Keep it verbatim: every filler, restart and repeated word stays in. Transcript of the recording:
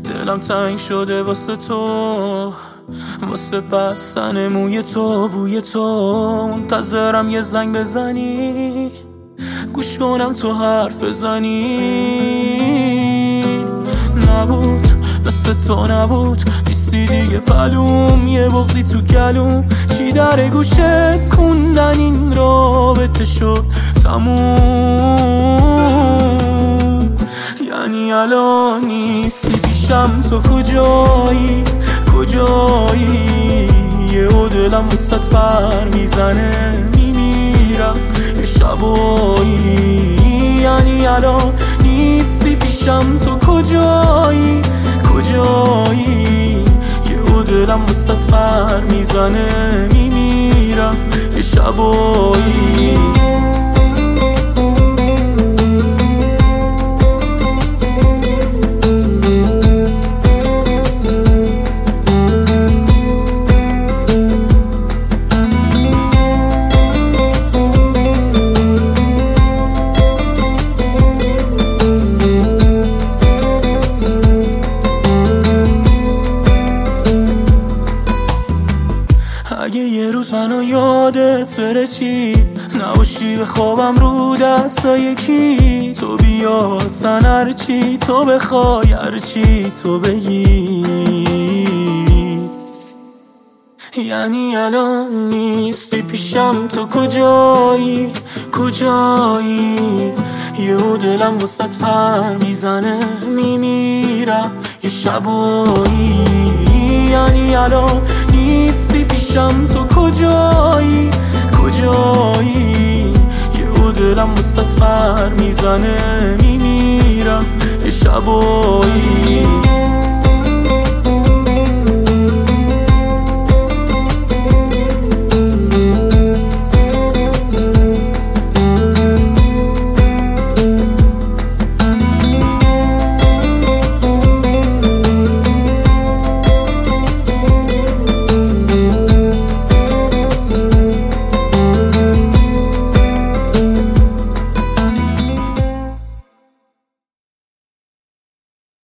دلم تنگ شده واسه تو، واسه بستن موی تو، بوی تو. منتظرم یه زنگ بزنی، گوش کنم تو حرف بزنی. نبود مثل تو نبود، نیستی دیگه پلوم، یه بغضی تو گلوم. چی در گوشت خوندن این رابطه شد تموم. یعنی الان نیستی پیشم، تو کجایی کجایی؟ یهو دلم وسط پر میزنه، میمیرم یه شبایی. یعنی الان نیستی پیشم، تو کجایی کجایی؟ یهو دلم وسط پر میزنه، میمیرم یه شبایی. اگه یه روز منو یادت بره چی؟ نباشی به خوابم رو دستای کی؟ تو بیا حسن هرچی تو بخوای، هرچی تو بگی. یعنی الان نیستی پیشم، تو کجایی کجایی؟ یهو دلم وسط پر میزنه، میمیرم یه شبایی. یعنی الان نیستی پیشم، تو کجایی کجایی؟ یهو دلم وسط پر میزنه، میمیرم یه شبایی.